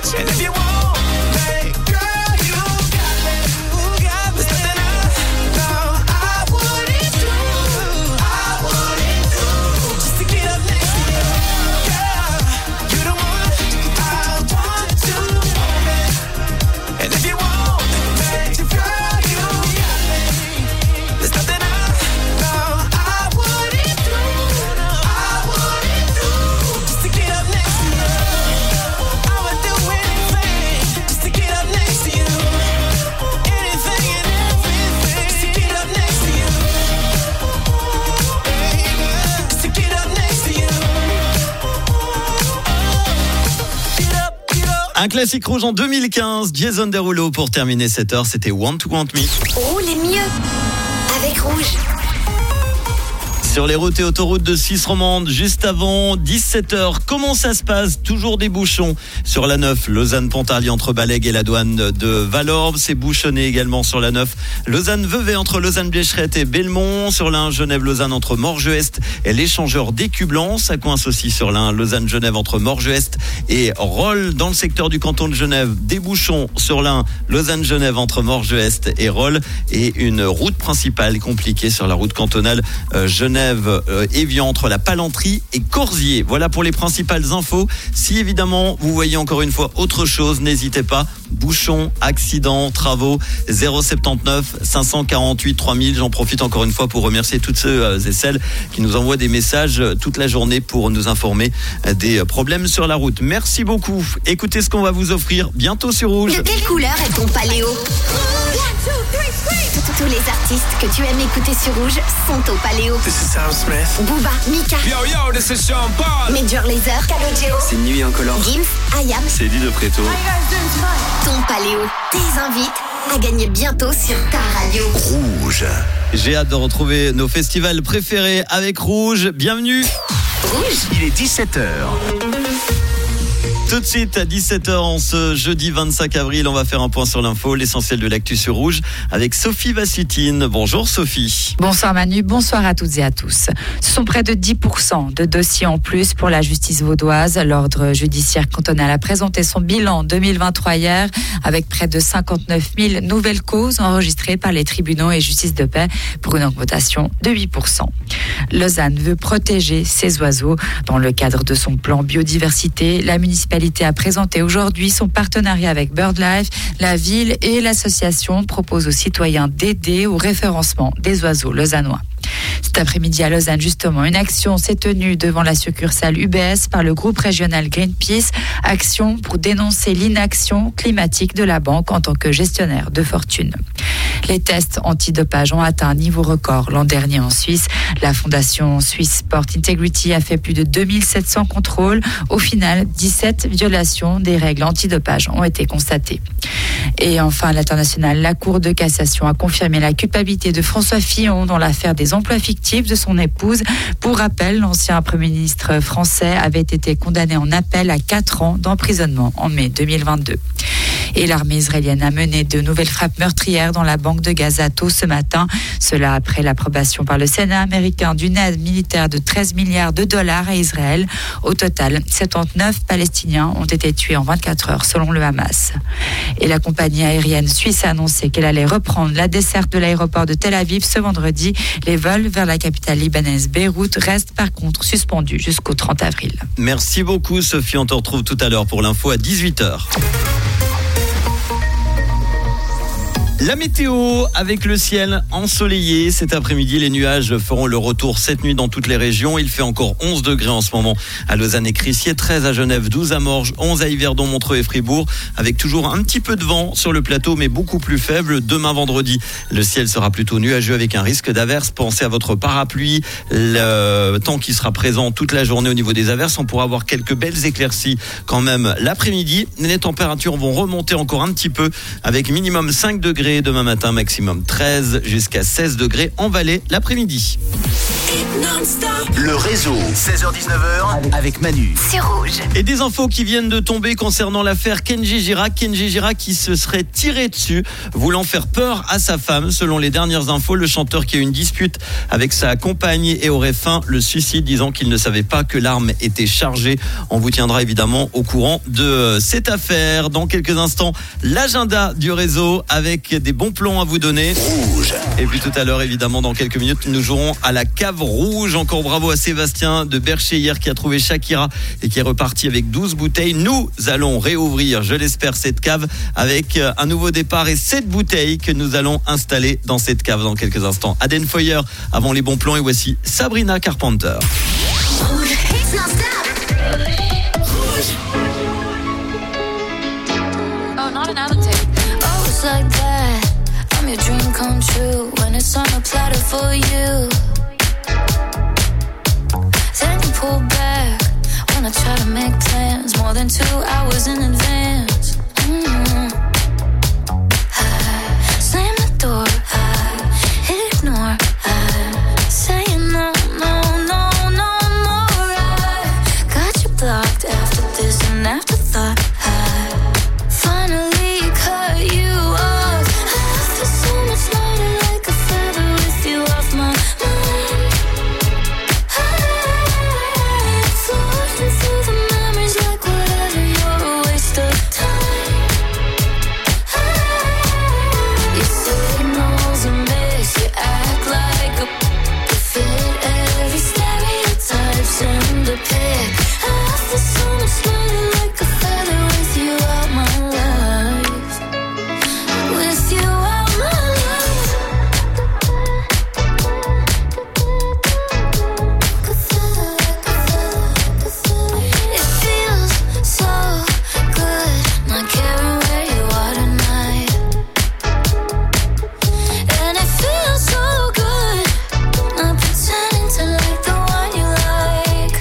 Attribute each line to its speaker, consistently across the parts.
Speaker 1: And if you want me, girl, you got me. There's nothing I wouldn't do just to get up next to you. Girl, you're the one I want to hold me. And if you want me, girl, you got me. There's nothing I wouldn't do just to get up next to you. I would do anything just to get up next to you. Anything and everything just to get up next to you. Just to get up next to you. Get up.
Speaker 2: Un classique rouge en 2015, Jason Derulo pour terminer cette heure, c'était Want to Want Me.
Speaker 3: Roulez mieux avec Rouge.
Speaker 2: Sur les routes et autoroutes de Suisse romande, juste avant 17h. Comment ça se passe? Toujours des bouchons sur la 9, Lausanne-Pontarlier entre Balagues et la douane de Valorbe. C'est bouchonné également sur la 9, Lausanne-Vevey entre Lausanne-Blécherette et Belmont. Sur la 1, Genève-Lausanne entre Morges-Est et l'échangeur d'Écublanc. Ça coince aussi sur la 1, Lausanne-Genève entre Morges-Est et Rolle. Dans le secteur du canton de Genève, des bouchons sur la 1, Lausanne-Genève entre Morges-Est et Rolle. Et une route principale compliquée sur la route cantonale Genève Évian entre la Palanterie et Corsier. Voilà pour les principales infos. Si évidemment vous voyez encore une fois autre chose, n'hésitez pas. Bouchons, accidents, travaux, 079 548 3000. J'en profite encore une fois pour remercier toutes ceux et celles qui nous envoient des messages toute la journée pour nous informer des problèmes sur la route. Merci beaucoup. Écoutez ce qu'on va vous offrir bientôt sur Rouge.
Speaker 3: De quelle couleur est ton paléo? Tous les artistes que tu aimes écouter sur Rouge sont au paléo.
Speaker 1: This is Sam Smith.
Speaker 3: Booba, Mika,
Speaker 1: Yo, this is Sean Paul.
Speaker 3: Major Lazer, Calogero,
Speaker 1: C'est Nuit Incolore.
Speaker 3: Gims, Ayam.
Speaker 2: C'est Eddie de Préto.
Speaker 3: Ton paléo tes invites à gagner bientôt sur ta radio.
Speaker 1: Rouge.
Speaker 2: J'ai hâte de retrouver nos festivals préférés avec Rouge. Bienvenue.
Speaker 3: Rouge.
Speaker 1: Il est 17h.
Speaker 2: Tout de suite à 17h en ce jeudi 25 avril, on va faire un point sur l'info, l'essentiel de l'actu sur Rouge avec Sophie Vassutine. Bonjour Sophie.
Speaker 4: Bonsoir Manu, bonsoir à toutes et à tous. Ce sont près de 10% de dossiers en plus pour la justice vaudoise. L'ordre judiciaire cantonal a présenté son bilan 2023 hier avec près de 59 000 nouvelles causes enregistrées par les tribunaux et justice de paix pour une augmentation de 8%. Lausanne veut protéger ses oiseaux. Dans le cadre de son plan biodiversité, la municipalité a présenté aujourd'hui son partenariat avec BirdLife. La ville et l'association proposent aux citoyens d'aider au référencement des oiseaux lausannois. Cet après-midi à Lausanne, justement, une action s'est tenue devant la succursale UBS par le groupe régional Greenpeace. Action pour dénoncer l'inaction climatique de la banque en tant que gestionnaire de fortune. Les tests antidopage ont atteint un niveau record l'an dernier en Suisse. La fondation Swiss Sport Integrity a fait plus de 2700 contrôles. Au final, 17 violations des règles antidopage ont été constatées. Et enfin, à l'international, la Cour de cassation a confirmé la culpabilité de François Fillon dans l'affaire des emplois fictifs de son épouse. Pour rappel, l'ancien Premier ministre français avait été condamné en appel à 4 ans d'emprisonnement en mai 2022. Et l'armée israélienne a mené de nouvelles frappes meurtrières dans la banque de Gaza tôt ce matin. Cela après l'approbation par le Sénat américain d'une aide militaire de 13 milliards de dollars à Israël. Au total, 79 Palestiniens ont été tués en 24 heures selon le Hamas. Et la compagnie aérienne suisse a annoncé qu'elle allait reprendre la desserte de l'aéroport de Tel Aviv ce vendredi. Les vols vers la capitale libanaise Beyrouth restent par contre suspendus jusqu'au 30 avril.
Speaker 2: Merci beaucoup Sophie, on te retrouve tout à l'heure pour l'info à 18h. La météo avec le ciel ensoleillé cet après-midi. Les nuages feront le retour cette nuit dans toutes les régions. Il fait encore 11 degrés en ce moment à Lausanne et Crissier, 13 à Genève, 12 à Morges, 11 à Yverdon, Montreux et Fribourg, avec toujours un petit peu de vent sur le plateau, mais beaucoup plus faible. Demain vendredi, le ciel sera plutôt nuageux avec un risque d'averse. Pensez à votre parapluie. Le temps qui sera présent toute la journée au niveau des averses. On pourra avoir quelques belles éclaircies quand même l'après-midi. Les températures vont remonter encore un petit peu avec minimum 5 degrés demain matin, maximum 13 jusqu'à 16 degrés en Valais l'après-midi.
Speaker 5: Le réseau, 16h-19h, avec Manu.
Speaker 3: C'est rouge.
Speaker 2: Et des infos qui viennent de tomber concernant l'affaire Kenji Girac. Kenji Girac qui se serait tiré dessus, voulant faire peur à sa femme. Selon les dernières infos, le chanteur qui a eu une dispute avec sa compagne et aurait feint le suicide, disant qu'il ne savait pas que l'arme était chargée. On vous tiendra évidemment au courant de cette affaire. Dans quelques instants, l'agenda du réseau avec des bons plans à vous donner.
Speaker 5: Rouge.
Speaker 2: Et puis tout à l'heure, évidemment, dans quelques minutes, nous jouerons à la cave rouge. Encore bravo à Sébastien de Bercher hier qui a trouvé Shakira et qui est reparti avec 12 bouteilles. Nous allons réouvrir, je l'espère, cette cave avec un nouveau départ et 7 bouteilles que nous allons installer dans cette cave dans quelques instants. Aden Foyer avant les bons plans et voici Sabrina Carpenter.
Speaker 3: Rouge. Hits non-stop.
Speaker 6: Oh, not another tape. Oh, it's like that. I'm your dream come true when it's on a platter for you. Then you pull back when I try to make plans more than 2 hours in advance. I slam the door, I ignore, I say no, no, no, no more. I got you blocked after this and afterthought. I finally cut you off. I feel so much lighter like a feather with you off my mind. Floating through the memories like whatever, you're a waste of time. You signals a mess, you act like a you fit every stereotype's in the pic. I feel so much lighter like a feather with you out my life. With you out my life. It feels so good not caring where you are tonight. And it feels so good not pretending to like the one you like.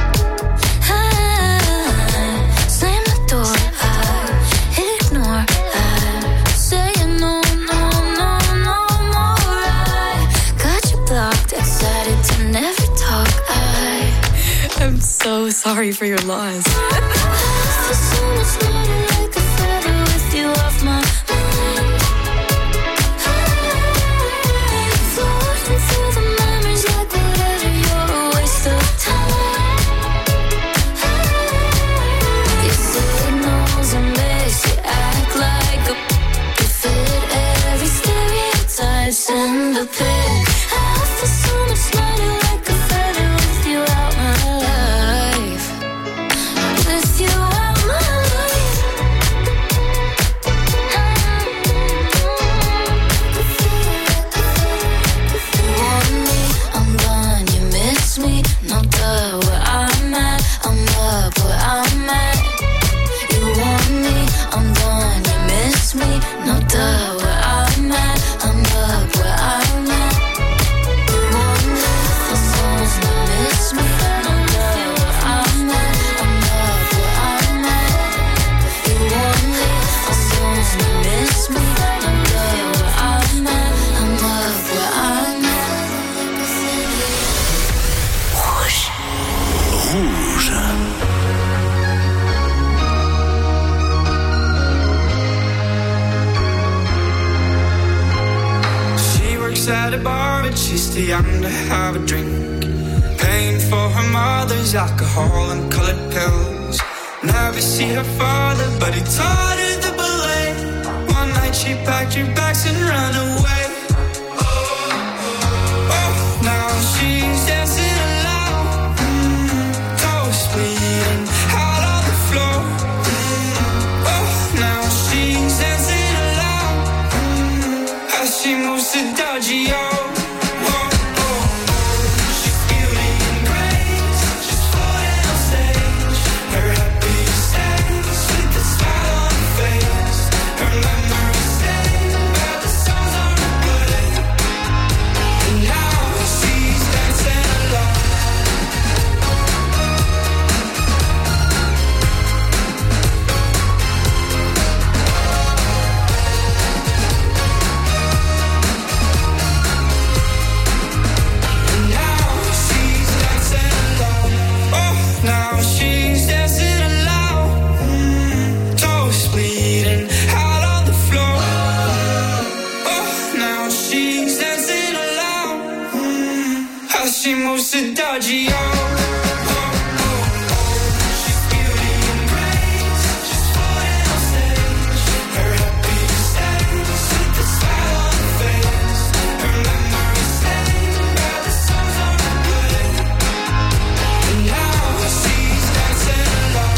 Speaker 6: I slam the door, I ignore, I say no, no, no, no more. I got you blocked, excited to never talk. I'm so sorry for your loss. I feel so much lighter like a feather with you off my mind. Floating through the memories like whatever, you're a waste of time. Your signals a mess, you act like a you fit every stereotype's in the pic. I feel so much lighter like a feather with you out my life. With you out my life. You want me, I'm gone, you miss me. No duh, where I'm at, I'm up where I'm at. You want me, I'm gone, you miss me. No duh, where I'm at, I'm up where I'm at. You want me, I'm gone, you miss me. No duh, where I'm at, I'm up where I'm at. You want me, I'm gone, you miss me. No duh, where I'm at, I'm up where I'm at.
Speaker 5: Rouge.
Speaker 1: She works at a bar, but she's too young to have a drink. Paying for her mother's alcohol and colored pills. Never see her father, but he taught her the ballet. One night she packed her bags and ran away. Oh, now she's dancing alone. Toes bleeding out on the floor. Oh, now she's dancing alone. As she moves to Dodgy-O. She's beauty and grace. She's floating on stage. Her happiest days with a smile on her face. Her memories stay about the to dodgy. She's beauty and brains. She's floating on stage. Her happiness ends with the smile on her face. Her memories stay by the songs on replay. And now she's dancing alone.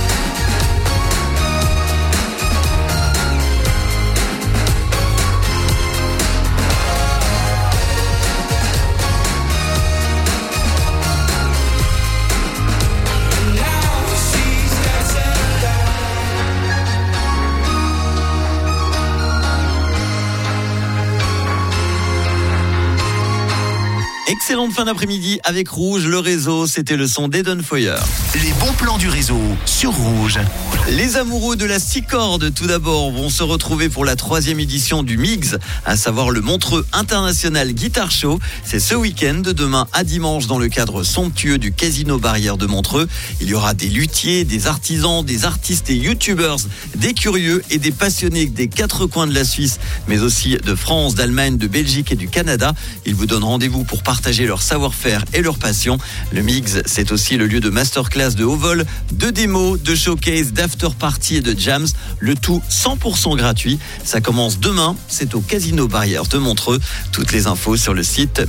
Speaker 2: Excellente fin d'après-midi avec Rouge, le réseau, c'était le son d'Eden Foyer.
Speaker 5: Les bons plans du réseau sur Rouge.
Speaker 2: Les amoureux de la 6 cordes, tout d'abord, vont se retrouver pour la 3e édition du MIGS, à savoir le Montreux International Guitar Show. C'est ce week-end, de demain à dimanche, dans le cadre somptueux du Casino Barrière de Montreux. Il y aura des luthiers, des artisans, des artistes et youtubeurs, des curieux et des passionnés des 4 coins de la Suisse, mais aussi de France, d'Allemagne, de Belgique et du Canada. Ils vous donnent rendez-vous pour partager leur savoir-faire et leur passion. Le MIGS, c'est aussi le lieu de masterclass de haut vol, de démos, de showcase, d'after-party et de jams. Le tout 100% gratuit. Ça commence demain. C'est au Casino Barrière de Montreux. Toutes les infos sur le site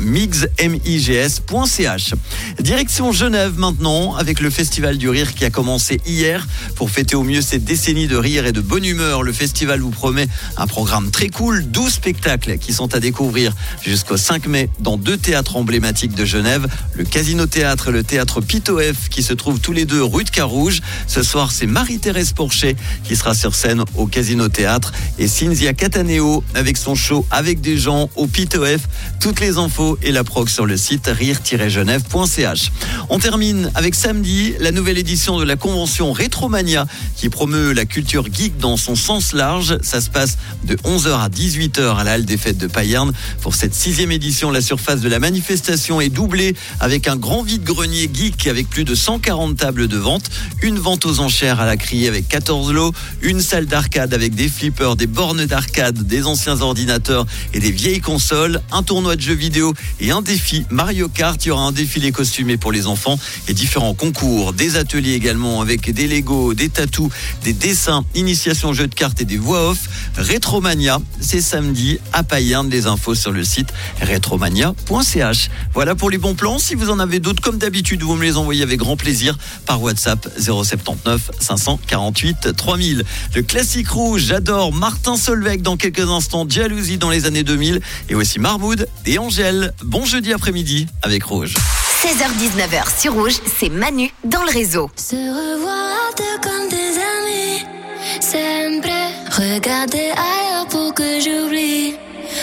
Speaker 2: migs.ch. Direction Genève maintenant, avec le Festival du Rire qui a commencé hier. Pour fêter au mieux cette décennie de rire et de bonne humeur, le festival vous promet un programme très cool. 12 spectacles qui sont à découvrir jusqu'au 5 mai dans 2 théâtres emblématiques de Genève, le Casino Théâtre et le Théâtre Pitoef, qui se trouvent tous les deux rue de Carouge. Ce soir, c'est Marie-Thérèse Porchet qui sera sur scène au Casino Théâtre et Cynthia Cataneo avec son show Avec des gens au Pitoef. Toutes les infos et la prog sur le site rire-genève.ch. On termine avec samedi, la nouvelle édition de la convention Rétromania qui promeut la culture geek dans son sens large. Ça se passe de 11h à 18h à la Halle des Fêtes de Payerne. Pour cette 6e édition, la surface de la manifestation est doublée avec un grand vide-grenier geek avec plus de 140 tables de vente, une vente aux enchères à la criée avec 14 lots, une salle d'arcade avec des flippers, des bornes d'arcade, des anciens ordinateurs et des vieilles consoles, un tournoi de jeux vidéo et un défi Mario Kart. Il y aura un défilé costumé pour les enfants et différents concours, des ateliers également avec des Lego, des tatous, des dessins, initiation jeux de cartes et des voix off. Rétromania, c'est samedi à Payerne. Les infos sur le site rétromania.ch. Voilà pour les bons plans. Si vous en avez d'autres, comme d'habitude, vous me les envoyez avec grand plaisir par WhatsApp 079 548 3000. Le classique Rouge, j'adore Martin Solveig dans quelques instants, Jalousie dans les années 2000 et aussi Marmoud et Angèle. Bon jeudi après-midi avec Rouge.
Speaker 3: 16h-19h sur Rouge, c'est Manu dans le réseau.
Speaker 6: Se revoir comme des amis, sempre regarder ailleurs pour que j'oublie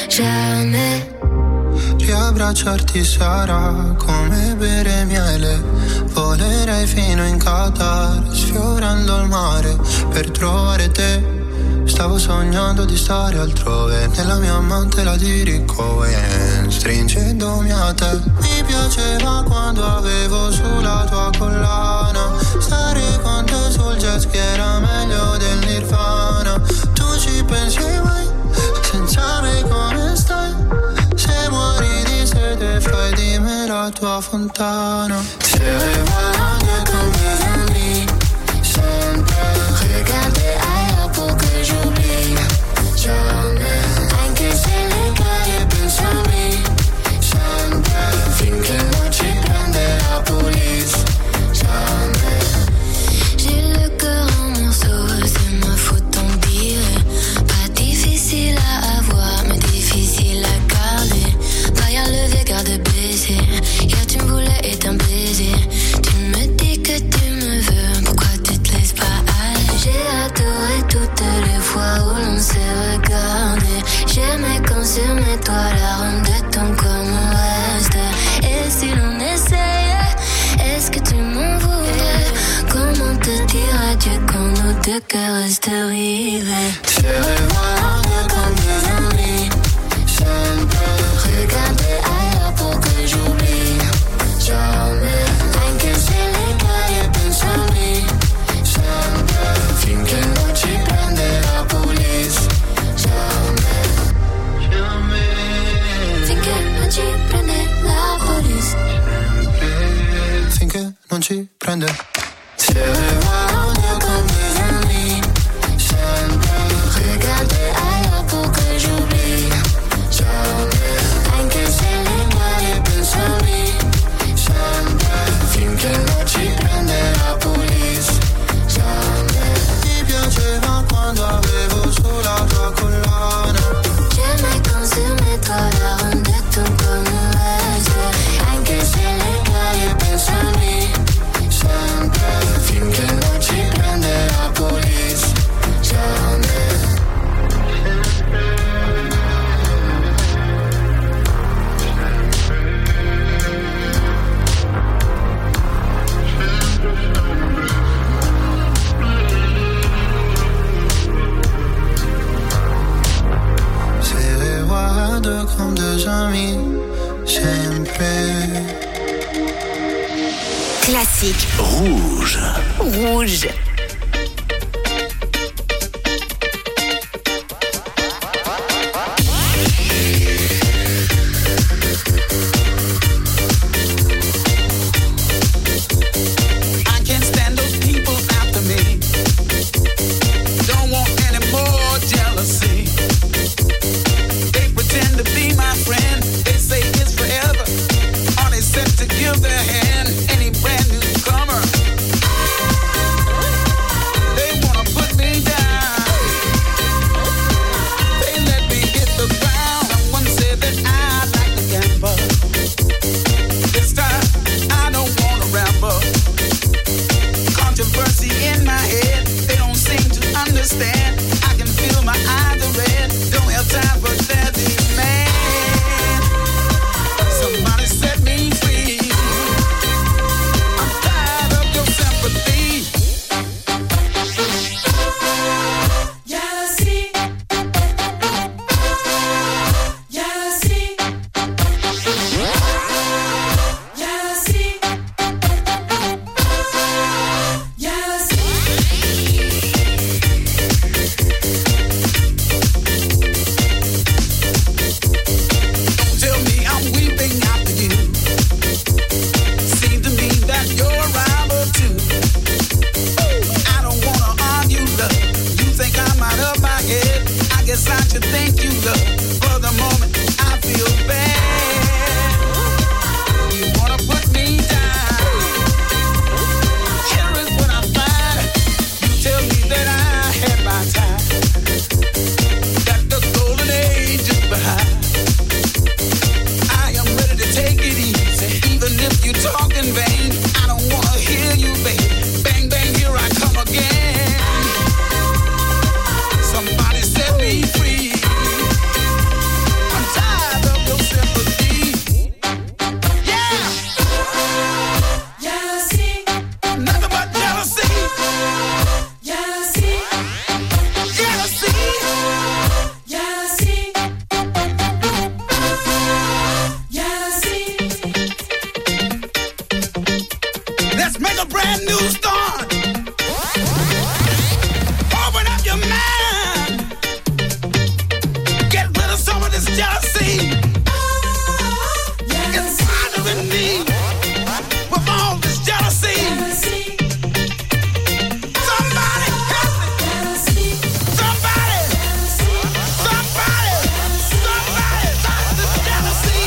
Speaker 6: jamais.
Speaker 7: Riabbracciarti sarà come bere miele. Volerei fino in Qatar, sfiorando il mare per trovare te. Stavo sognando di stare altrove, nella mia amante la dirigo e stringendomi a te. Mi piaceva quando avevo sulla tua collana, stare con te sul jet ski era meglio del Nirvana. Tu ci pensi mai, senza me come stai? Se muori di sete fai di me la tua fontana. Se revoilà comme des amis, sempre regarder ailleurs pour que j'oublie jamais. Anche se le caie pensami, sempre finché non ci prende la police, jamais. J'ai le cœur en morceaux, c'est ma faute tant pis. Pas difficile à avoir, mais difficile à garder. Pas à lever, garde baiser. Hier tu me voulais et t'un baiser. Tu me dis que tu me veux, pourquoi tu te laisses pas aller? J'ai adoré toutes les fois où l'on s'est regardé. J'aimais quand sur mes toits l'arôme de ton corps me reste. Et si l'on essayait, est-ce que tu m'en voudrais? Comment te dire adieu quand nos deux cœurs restent rivés? Se revoir comme des amis, sempre regarder ailleurs pour que j'oublie jamais. Anche se le caie pensami, sempre finché non ci prende la police, jamais. Jamais. Finché non ci prende la police. scusami sempre.
Speaker 3: Classique.
Speaker 5: Rouge.
Speaker 3: Rouge.
Speaker 1: I can't stand those people after me. Don't want any more jealousy. They pretend to be my friend. They say it's forever. Are they set to give their hand? Any brand newcomer? They wanna put me down. They let me hit the ground. Someone said that I like to gamble. This time I don't wanna ramble. Controversy in my head. They don't seem to understand. I can feel my eyes are red. Don't have time for their demand. Somebody set me free. I'm tired of your sympathy. Jealousy. Jealousy. Jealousy. Don't tell me I'm weeping after you. Seems to me that you're a rival too. I don't wanna argue, love. You think I'm out of my head. I guess I should thank you, love. For the moment, I feel bad. You wanna put me down. Here is what I find. You tell me that I had my time. That the golden age is behind. I am ready to take it easy, even if you talk in vain. I don't wanna hear you, baby. Bang, bang, here I come again. Somebody set me free. I'm tired of your sympathy. Yeah! Jealousy. Nothing but jealousy. Jealousy. Jealousy. Jealousy. Jealousy. Let's make a brand new start. Open up your mind. Get rid of some of this jealousy. It's bothering me with all this jealousy. Somebody help me. Somebody. Somebody. Somebody stop this jealousy.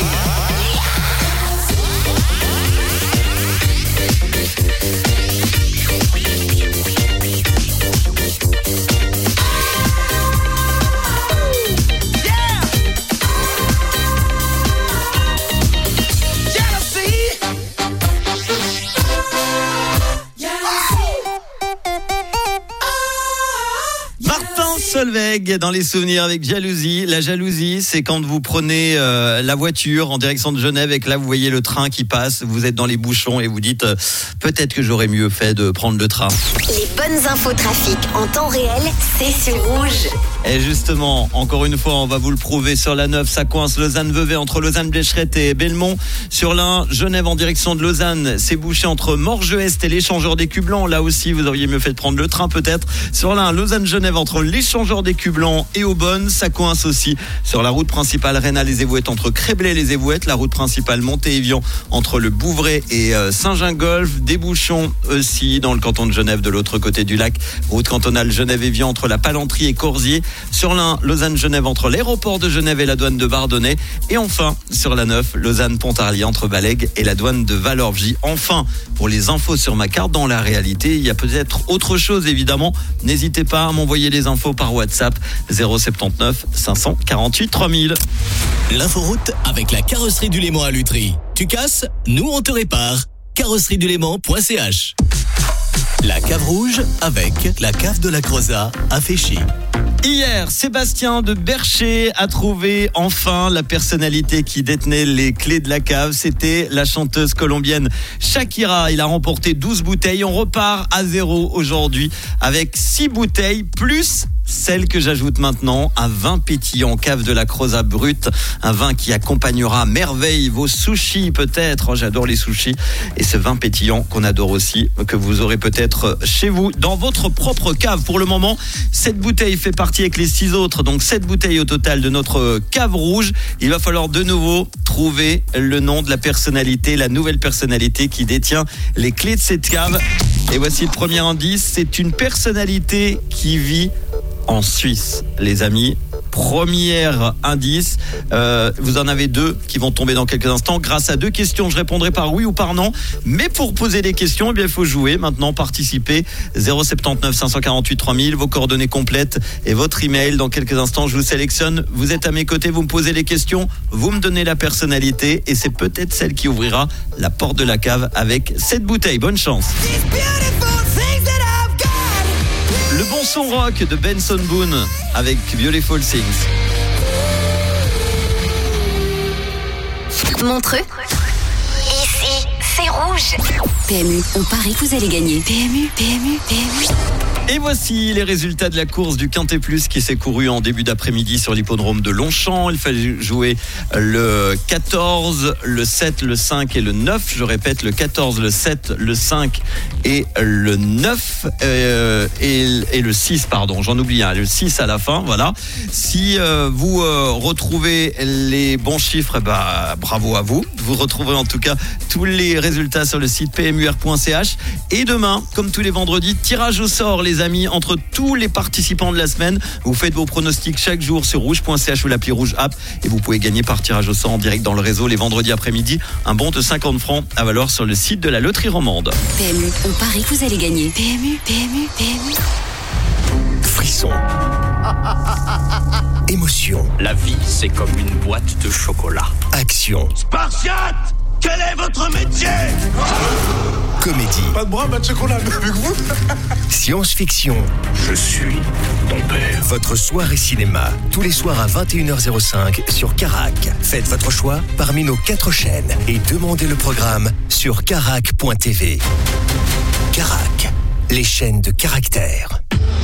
Speaker 1: Yeah. Jealousy.
Speaker 2: Martin Solveig dans les souvenirs avec Jalousie. La jalousie, c'est quand vous prenez la voiture en direction de Genève et que là vous voyez le train qui passe, vous êtes dans les bouchons et vous dites peut-être que j'aurais mieux fait de prendre le train.
Speaker 3: Les bonnes infos trafic en temps réel, c'est sur Rouge.
Speaker 2: Et justement, encore une fois, on va vous le prouver sur la 9, ça coince Lausanne-Vevey entre Lausanne-Blécherette et Belmont. Sur la 1, Genève en direction de Lausanne, c'est bouché entre Morges-Est et l'échangeur des Cubes Blancs. Là aussi, vous auriez mieux fait de prendre le train peut-être. Sur la 1, Lausanne-Genève entre l'échangeur des Cubes Blancs et Aubonne, ça coince aussi. Sur la route principale Rénal-les-Évouettes entre Créblay-les-Évouettes, la route principale Monté-Évian entre le Bouvray et Saint-Gingolph. Des bouchons aussi dans le canton de Genève de l'autre côté du lac. Route cantonale Genève-Évian entre la Palanterie et Corsier. Sur la 1, Lausanne-Genève entre l'aéroport de Genève et la douane de Bardonnay. Et enfin, sur la 9, Lausanne-Pontarlier entre Balagues et la douane de Valorgie. Enfin, pour les infos sur ma carte, dans la réalité, il y a peut-être autre chose évidemment. N'hésitez pas à m'envoyer les infos par WhatsApp 079 548 3000.
Speaker 8: L'inforoute avec la carrosserie du Léman à Lutry. Tu casses, nous on te répare. carrosserieduléman.ch. La cave rouge avec la cave de la Crozat à Féchy.
Speaker 2: Hier, Sébastien de Bercher a trouvé enfin la personnalité qui détenait les clés de la cave. C'était la chanteuse colombienne Shakira. Il a remporté 12 bouteilles. On repart à zéro aujourd'hui avec 6 bouteilles plus celle que j'ajoute maintenant, un vin pétillant cave de la Croza brut, un vin qui accompagnera à merveille vos sushis peut-être. Oh, j'adore les sushis et ce vin pétillant qu'on adore aussi, que vous aurez peut-être chez vous dans votre propre cave. Pour le moment, cette bouteille fait partie avec les 6 autres, donc 7 bouteilles au total de notre cave rouge. Il va falloir de nouveau trouver le nom de la personnalité, la nouvelle personnalité qui détient les clés de cette cave. Et voici le premier indice, c'est une personnalité qui vit en Suisse, les amis. Premier indice, vous en avez 2 qui vont tomber dans quelques instants. Grâce à 2 questions, je répondrai par oui ou par non. Mais pour poser des questions, eh bien, il faut jouer. Maintenant, participer. 079 548 3000, vos coordonnées complètes et votre email. Dans quelques instants, je vous sélectionne. Vous êtes à mes côtés, vous me posez les questions, vous me donnez la personnalité et c'est peut-être celle qui ouvrira la porte de la cave avec cette bouteille. Bonne chance. Le bon son rock de Benson Boone avec Beautiful Things.
Speaker 3: Montreux. Ici, c'est rouge. PMU, on parie que vous allez gagner. PMU.
Speaker 2: Et voici les résultats de la course du Quintet Plus qui s'est courue en début d'après-midi sur l'hippodrome de Longchamp. Il fallait jouer le 14, le 7, le 5 et le 9. Je répète, le 14, le 7, le 5 et le 9 et le 6, pardon. J'en oublie un, le 6 à la fin, voilà. Si vous retrouvez les bons chiffres, bravo à vous. Vous retrouverez en tout cas tous les résultats sur le site pmur.ch. Et demain, comme tous les vendredis, tirage au sort, les amis, entre tous les participants de la semaine. Vous faites vos pronostics chaque jour sur rouge.ch ou l'appli Rouge App et vous pouvez gagner par tirage au sort en direct dans le réseau les vendredis après-midi un bon de 50 francs à valoir sur le site de la loterie romande.
Speaker 3: PMU, on parie que vous allez gagner. PMU.
Speaker 5: Frisson. Émotion.
Speaker 9: La vie, c'est comme une boîte de chocolat.
Speaker 5: Action.
Speaker 9: Spartiate, quel est votre métier?
Speaker 5: Comédie.
Speaker 10: Pas de bras, pas de chocolat avec vous.
Speaker 5: Science-fiction.
Speaker 9: Je suis ton père.
Speaker 5: Votre soirée cinéma. Tous les soirs à 21h05 sur Carac. Faites votre choix parmi nos 4 chaînes et demandez le programme sur carac.tv. Carac, les chaînes de caractère.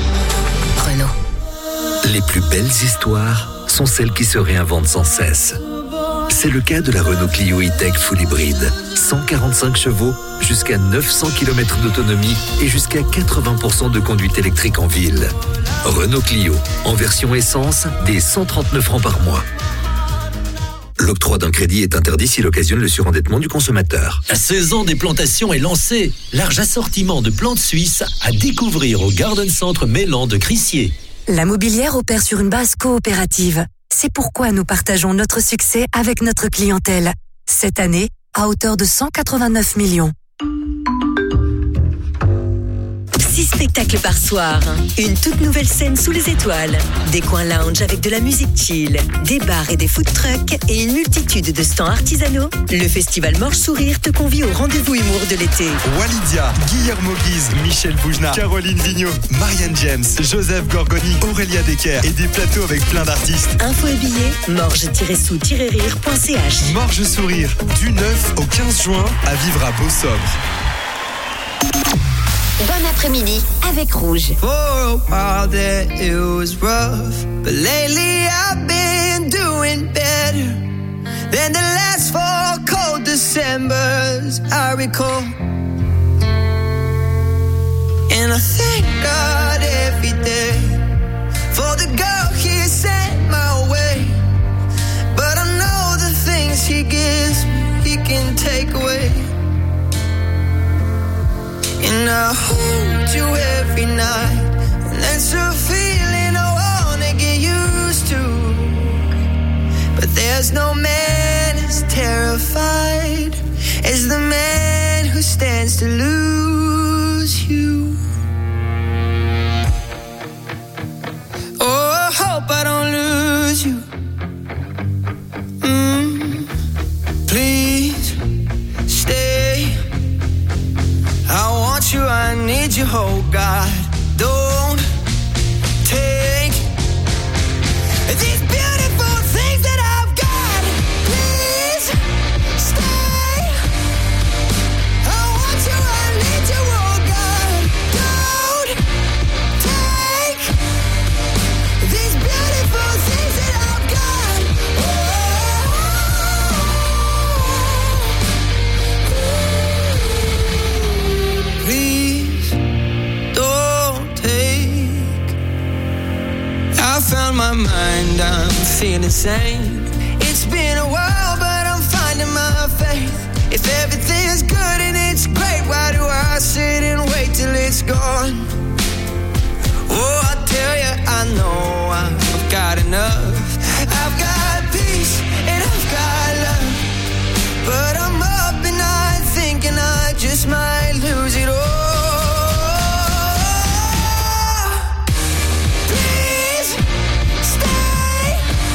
Speaker 3: Renault.
Speaker 11: Les plus belles histoires sont celles qui se réinventent sans cesse. C'est le cas de la Renault Clio E-Tech Full Hybrid. 145 chevaux, jusqu'à 900 km d'autonomie et jusqu'à 80% de conduite électrique en ville. Renault Clio, en version essence, dès 139 francs par mois. L'octroi d'un crédit est interdit s'il occasionne le surendettement du consommateur.
Speaker 8: La saison des plantations est lancée. Large assortiment de plantes suisses à découvrir au Garden Centre Mélan de Crissier.
Speaker 12: La Mobilière opère sur une base coopérative. C'est pourquoi nous partageons notre succès avec notre clientèle. Cette année, à hauteur de 189 millions.
Speaker 13: 6 spectacles par soir. Une toute nouvelle scène sous les étoiles. Des coins lounge avec de la musique chill. Des bars et des food trucks. Et une multitude de stands artisanaux. Le festival Morge Sourire te convie au rendez-vous humour de l'été.
Speaker 10: Walidia, Guillermo Guise, Michel Boujna, Caroline Vigneault, Marianne James, Joseph Gorgoni, Aurélia Decker et des plateaux avec plein d'artistes.
Speaker 13: Infos et billets, morge-sous-rire.ch.
Speaker 10: Morge Sourire, du 9 au 15 juin à vivre à Beau-Sobre.
Speaker 3: Bon après-midi avec Rouge.
Speaker 1: For a while there it was rough, but lately I've been doing better than the last 4 cold Decembers I recall. And I thank God every day for the girl He sent my way. But I know the things He gives me, He can take away. And I hold you every night, and that's a feeling I wanna get used to. But there's no man as terrified as the man who stands to lose you. Oh, I hope I don't lose you. Please stay. I want you, I need you, oh God. Don't found my mind, I'm feeling sane. It's been a while, but I'm finding my faith. If everything's good and it's great, why do I sit and wait till it's gone? Oh, I tell you, I know I've got enough. I've got peace and I've got love, but I'm up and I'm thinking I just might lose it all. Please stay.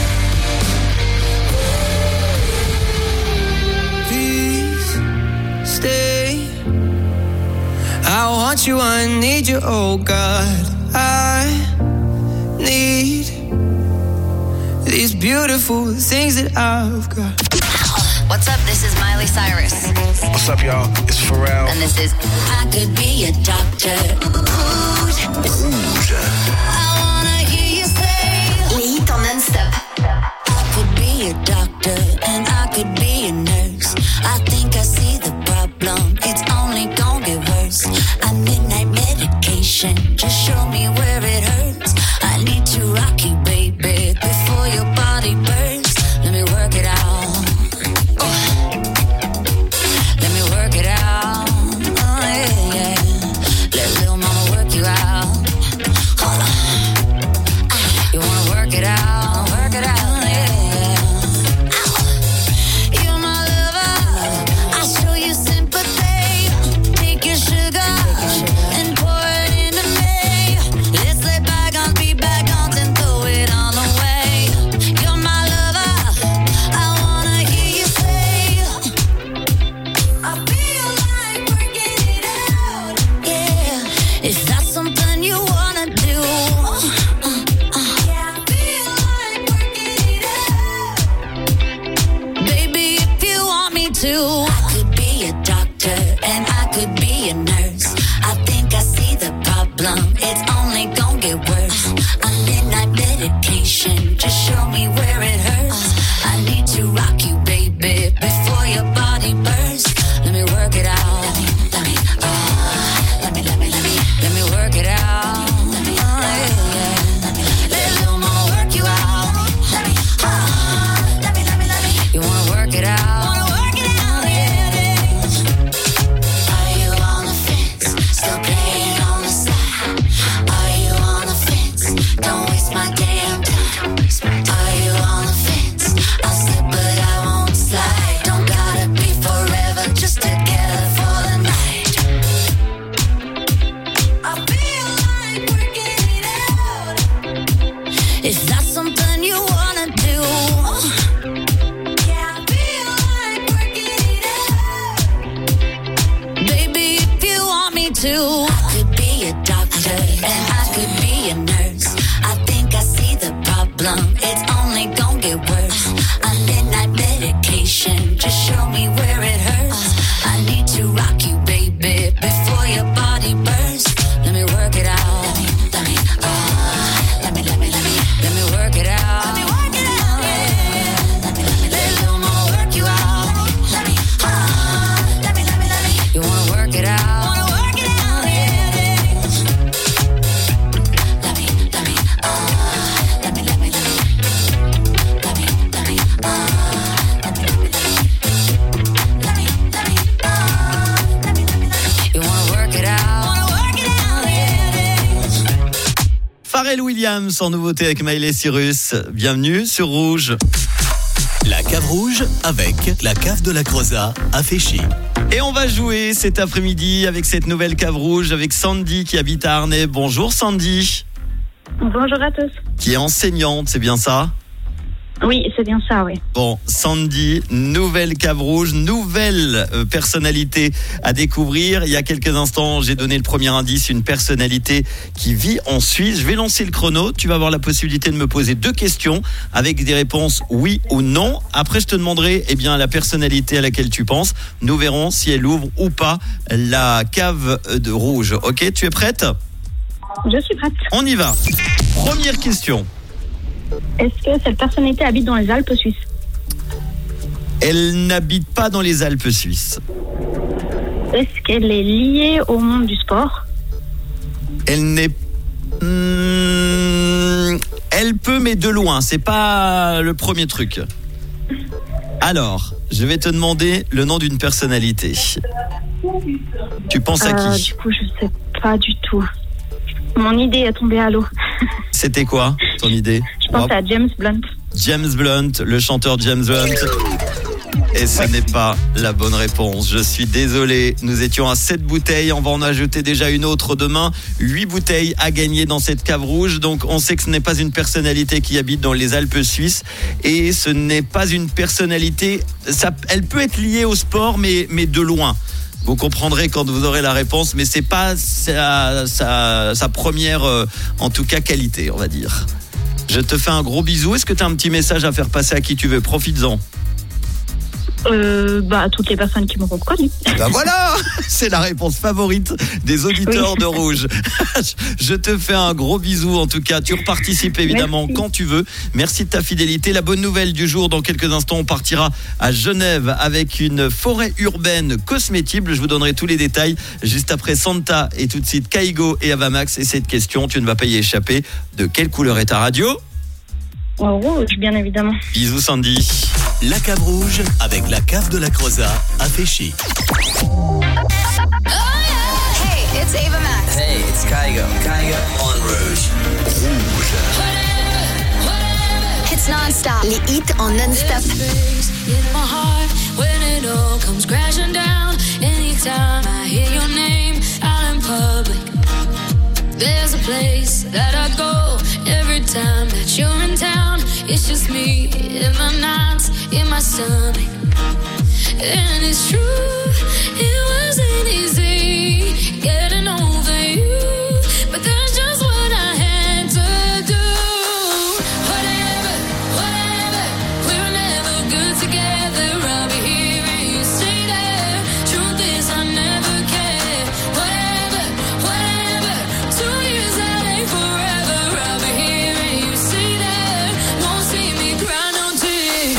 Speaker 1: Please stay. I want you, I need you, oh God. I need these beautiful things that I've got.
Speaker 3: What's up? This is Miley Cyrus.
Speaker 9: What's up, y'all? It's Pharrell.
Speaker 3: And this is I Could Be a Doctor.
Speaker 5: Rouge.
Speaker 3: I wanna hear you say les hits en non-stop. I could be a doctor and I could be a nurse. I think I see the problem. It's only gonna get worse. I midnight medication. Just show me where it hurts. I need to rock you, baby, before your body burns. Let me work it out. Let me work it out. Oh, yeah, yeah. Let little mama work you out. Hold on. You wanna work it out? Work it out, yeah, yeah. You're my lover. I show you sympathy. Take your sugar and pour it into me. Let's let bygones be bygones and throw it all away. You're my lover. I wanna hear you say, I feel like working it out. Yeah, if that's something you wanna do. Yeah, I feel like working it out. Baby, if you want me to. I could be a doctor and I could be a nurse. I think I see the problem. It's only gonna get worse. I'm midnight medication. Just show me where it hurts. I need to rock you, baby, before your body bursts. Let me work it out. Let me work it out. Oh, yeah, yeah. Let little mama work you out. You wanna work it out? Are you on the fence? Still playing on the side? Are you on the fence? Don't waste my damn time. Are you on the fence? I'll slip but I won't slide. Don't gotta be forever, just together for the night. I feel like working it out. If that's something you wanna do. Yeah, I feel like working it out. Baby, if you want me to. I could be a doctor and I could be a nurse. I think I see the problem. It's only gonna get worse. I'm midnight medication. Just show me where it hurts. I need to rock you, baby, before your body bursts. Let me work it out. Let me work it out. Let little mama work you out. You wanna work it out? You wanna work it out?
Speaker 2: Pharrell Williams en nouveauté avec Miley Cyrus. Bienvenue sur Rouge.
Speaker 8: La cave rouge avec la cave de la Croza à Féchy.
Speaker 2: Et on va jouer cet après-midi avec cette nouvelle cave rouge avec Sandy qui habite à Arnay. Bonjour Sandy.
Speaker 14: Bonjour à tous.
Speaker 2: Qui est enseignante, c'est bien ça?
Speaker 14: Oui, c'est bien ça, oui.
Speaker 2: Bon, Sandy, nouvelle cave rouge, nouvelle personnalité à découvrir. Il y a quelques instants, j'ai donné le premier indice, une personnalité qui vit en Suisse. Je vais lancer le chrono. Tu vas avoir la possibilité de me poser 2 questions avec des réponses oui ou non. Après, je te demanderai la personnalité à laquelle tu penses. Nous verrons si elle ouvre ou pas la cave de rouge. Ok, tu es prête?
Speaker 14: Je suis prête.
Speaker 2: On y va. Première question.
Speaker 14: Est-ce que cette personnalité habite dans les Alpes suisses?
Speaker 2: Elle n'habite pas dans les Alpes suisses.
Speaker 14: Est-ce qu'elle est liée au monde du sport?
Speaker 2: Elle n'est... Elle elle peut, mais de loin. C'est pas le premier truc. Alors, je vais te demander le nom d'une personnalité. Tu penses à qui?
Speaker 14: Du coup, je sais pas du tout. Mon idée est tombée à l'eau.
Speaker 2: C'était quoi ton idée?
Speaker 14: Je pense à James Blunt.
Speaker 2: James Blunt, le chanteur James Blunt. Et ce n'est pas la bonne réponse. Je suis désolé. Nous étions à 7 bouteilles. On va en ajouter déjà une autre demain. 8 bouteilles à gagner dans cette cave rouge. Donc, on sait que ce n'est pas une personnalité qui habite dans les Alpes suisses. Et ce n'est pas une personnalité... elle peut être liée au sport, mais de loin. Vous comprendrez quand vous aurez la réponse. Mais c'est pas sa première, en tout cas, qualité, on va dire. Je te fais un gros bisou. Est-ce que tu as un petit message à faire passer à qui tu veux? Profites-en.
Speaker 14: À toutes les personnes qui m'auront connu.
Speaker 2: Ben voilà, c'est la réponse favorite des auditeurs de Rouge. Je te fais un gros bisou en tout cas. Tu reparticipes évidemment quand tu veux. Merci de ta fidélité. La bonne nouvelle du jour, dans quelques instants, on partira à Genève avec une forêt urbaine cosmétible. Je vous donnerai tous les détails juste après Santa et tout de suite Kaigo et Avamax. Et cette question, tu ne vas pas y échapper. De quelle couleur est ta radio?
Speaker 14: Rouge, bien évidemment.
Speaker 2: Bisous Sandy.
Speaker 8: La cave rouge avec la cave de la Croza à Féchy.
Speaker 3: Hey, it's Ava Max.
Speaker 15: Hey, it's Kaigo. Kaigo on Rouge.
Speaker 3: It's non-stop.
Speaker 13: Les hits en non-stop.
Speaker 6: In my heart, when it all comes crashing down, anytime I hear your name out in public, there's a place that I go every time that you're in town. It's just me in the nights, in my stomach. And it's true, it wasn't easy getting over you, but that's just what I had to do. Whatever, we're never good together. I'll be here and you stay there. Truth is I never care. Whatever, 2 years that ain't forever. I'll be here and you stay there. Won't see me cry no tears.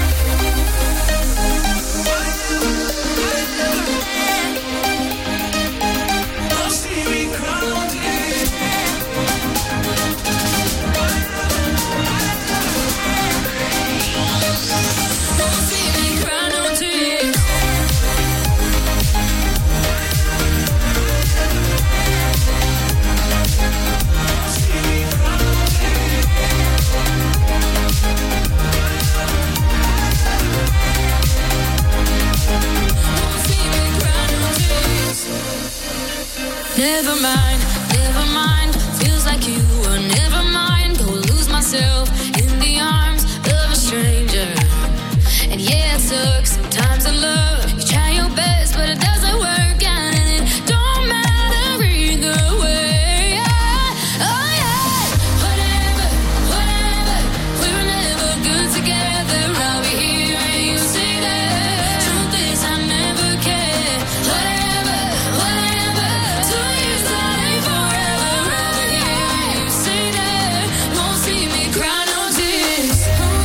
Speaker 6: Never mind, feels like you were never mind. Go lose myself in the arms of a stranger. And yeah, it sucks sometimes in love. You try your best, but it doesn't work out, and it don't matter either way. Oh yeah, whatever, we were never good together. I'll be here and you stay there. Truth is I never care. Whatever, 2 years that ain't forever. I'll be here and you stay there. Won't see me cry no tears.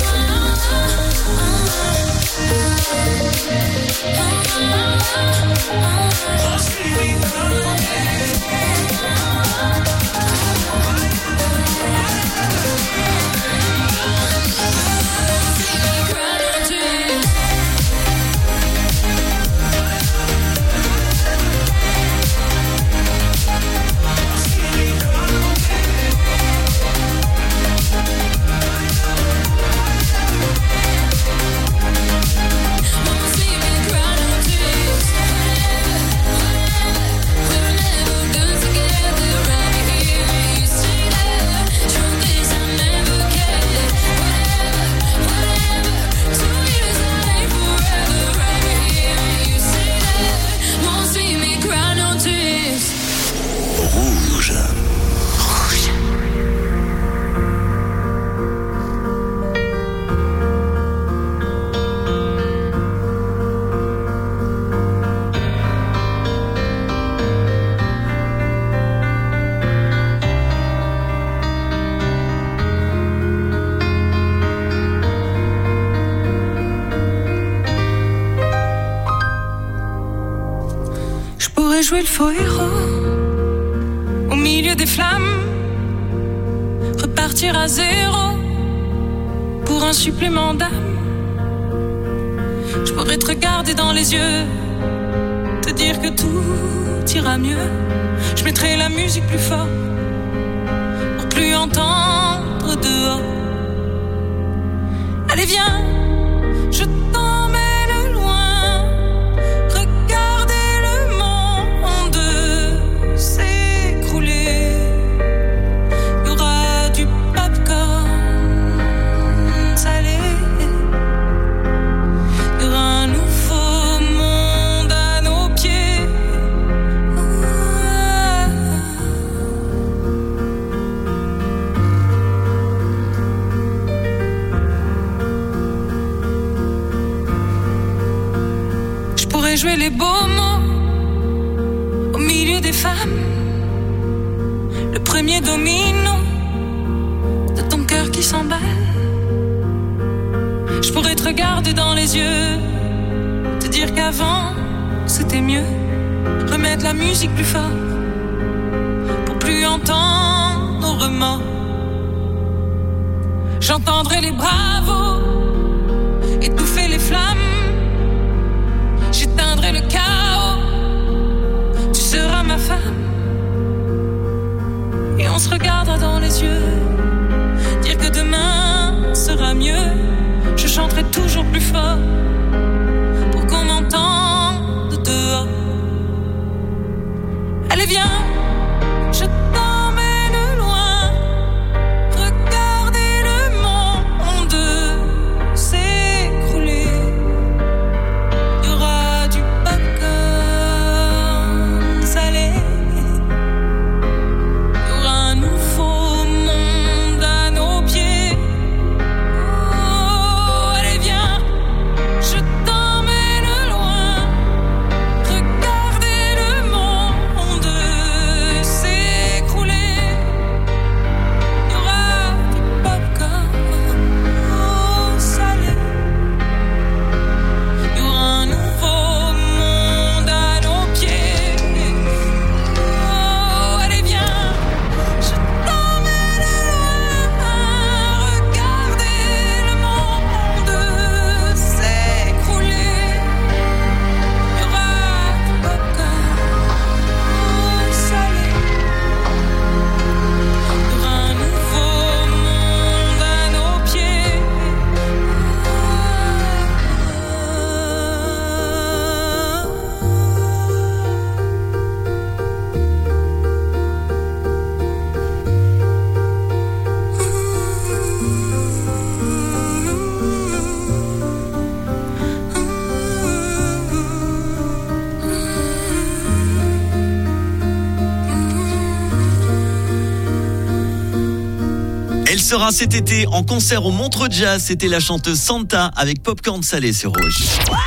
Speaker 16: Jouer le faux héros au milieu des flammes, repartir repartir à zéro pour un supplément d'âme. Je pourrais te regarder dans les yeux, te dire que tout ira mieux. Je mettrai la musique plus fort pour plus entendre dehors. Allez viens, je t'emmène loin, regarder le monde s'écrouler. Il y aura du popcorn salé, il y aura un nouveau monde à nos pieds. Jouer les beaux mots au milieu des femmes, le premier domino de ton cœur qui s'emballe. Je pourrais te regarder dans les yeux, te dire qu'avant c'était mieux, remettre la musique plus fort pour plus entendre nos remords. J'entendrai les bravos étouffer les flammes. J'éteindrai le chaos, tu seras ma femme. Et on se regardera dans les yeux, dire que demain sera mieux. Je chanterai toujours plus fort pour qu'on m'entende dehors. Allez viens, je t'emmène loin, regarder le monde s'écrouler.
Speaker 2: Elle sera cet été en concert au Montreux Jazz. C'était la chanteuse Santa avec Popcorn Salé sur Rouge.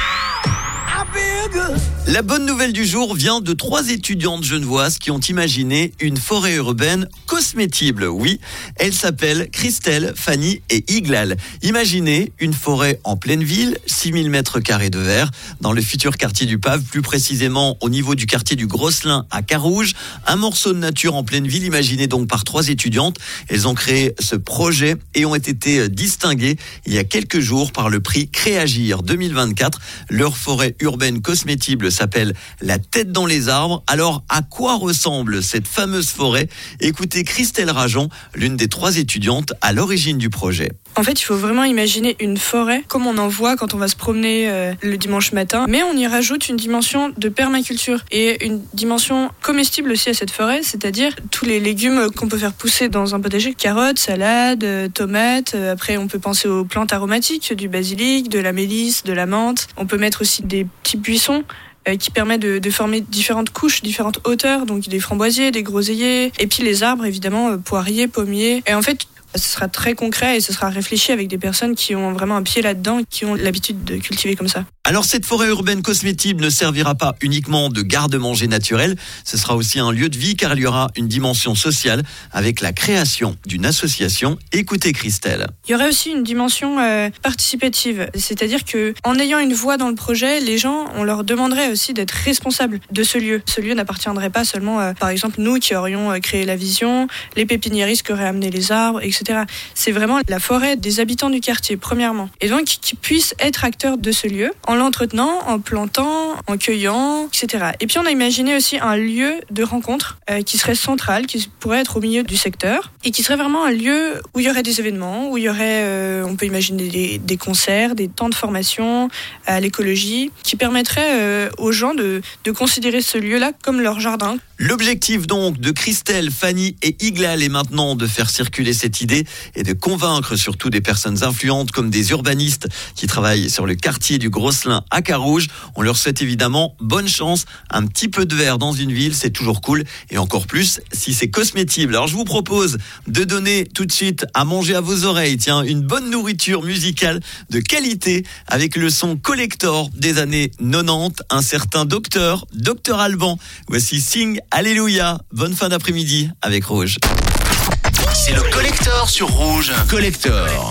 Speaker 2: La bonne nouvelle du jour vient de 3 étudiantes genevoises qui ont imaginé une forêt urbaine cosmétible. Oui, elles s'appellent Christelle, Fanny et Iglal. Imaginez une forêt en pleine ville, 6000 mètres carrés de verre, dans le futur quartier du Pave, plus précisément au niveau du quartier du Grosselin à Carouge. Un morceau de nature en pleine ville, imaginé donc par 3 étudiantes. Elles ont créé ce projet et ont été distinguées il y a quelques jours par le prix Créagir 2024. Leur forêt urbaine cosmétible s'appelle La tête dans les arbres. Alors, à quoi ressemble cette fameuse forêt ? Écoutez Christelle Rajon, l'une des 3 étudiantes à l'origine du projet.
Speaker 17: En fait, il faut vraiment imaginer une forêt comme on en voit quand on va se promener le dimanche matin, mais on y rajoute une dimension de permaculture et une dimension comestible aussi à cette forêt, c'est-à-dire tous les légumes qu'on peut faire pousser dans un potager, carottes, salades, tomates. Après, on peut penser aux plantes aromatiques, du basilic, de la mélisse, de la menthe. On peut mettre aussi des petits buissons qui permet de former différentes couches, différentes hauteurs, donc des framboisiers, des groseilliers, et puis les arbres évidemment, poiriers, pommiers. Et en fait, ce sera très concret et ce sera réfléchi avec des personnes qui ont vraiment un pied là-dedans, qui ont l'habitude de cultiver comme ça.
Speaker 2: Alors cette forêt urbaine cosmétible ne servira pas uniquement de garde-manger naturel, ce sera aussi un lieu de vie car il y aura une dimension sociale avec la création d'une association. Écoutez Christelle.
Speaker 17: Il y aurait aussi une dimension participative, c'est-à-dire que en ayant une voix dans le projet, les gens, on leur demanderait aussi d'être responsables de ce lieu. Ce lieu n'appartiendrait pas seulement, par exemple, nous qui aurions créé la vision, les pépiniéristes qui auraient amené les arbres, etc. etc. C'est vraiment la forêt des habitants du quartier, premièrement. Et donc, qu'ils puissent être acteurs de ce lieu en l'entretenant, en plantant, en cueillant, etc. Et puis, on a imaginé aussi un lieu de rencontre qui serait central, qui pourrait être au milieu du secteur et qui serait vraiment un lieu où il y aurait des événements, où il y aurait, on peut imaginer des concerts, des temps de formation à l'écologie qui permettraient aux gens de considérer ce lieu-là comme leur jardin.
Speaker 2: L'objectif donc de Christelle, Fanny et Iglal est maintenant de faire circuler cette idée et de convaincre surtout des personnes influentes comme des urbanistes qui travaillent sur le quartier du Grosselin à Carouge. On leur souhaite évidemment bonne chance. Un petit peu de vert dans une ville, c'est toujours cool et encore plus si c'est cosmétible. Alors je vous propose de donner tout de suite à manger à vos oreilles, tiens, une bonne nourriture musicale de qualité avec le son collector des années 90, un certain Dr Alban. Voici Sing Alléluia. Bonne fin d'après-midi avec Rouge.
Speaker 5: C'est le collector sur Rouge. Collector.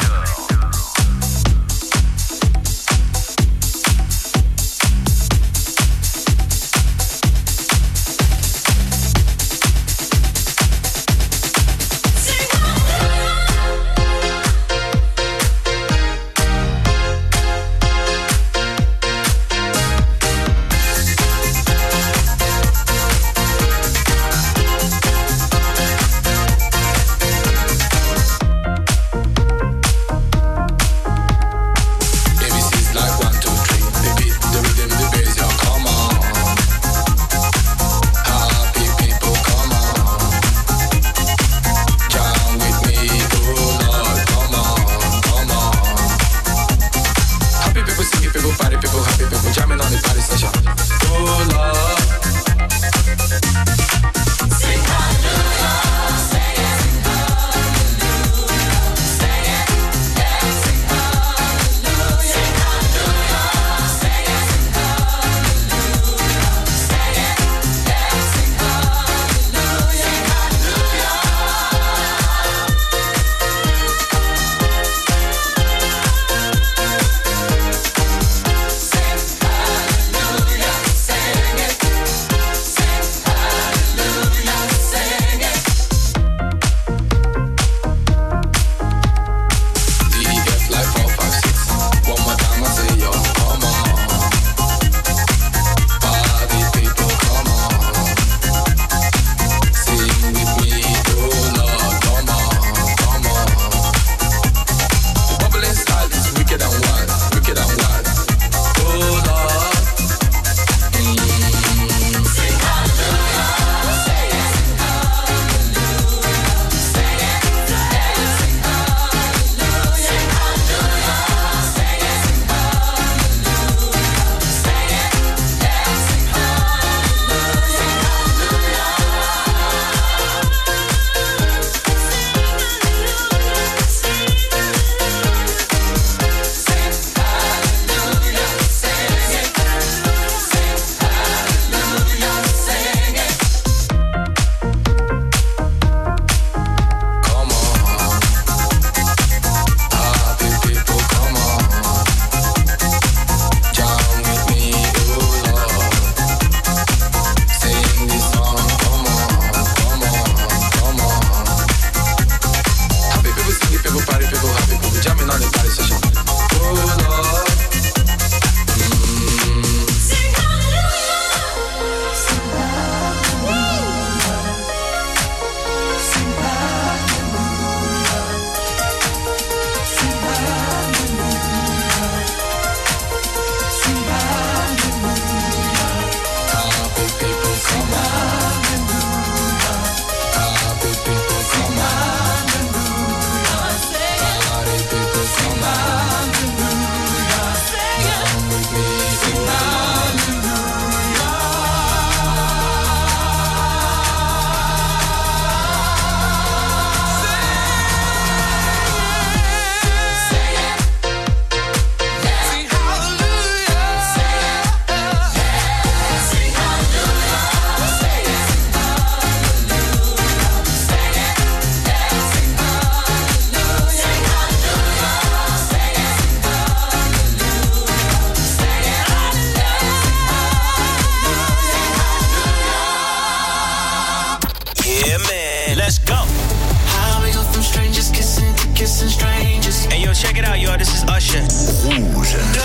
Speaker 1: are, this is Usher.
Speaker 5: Rouge.
Speaker 1: No,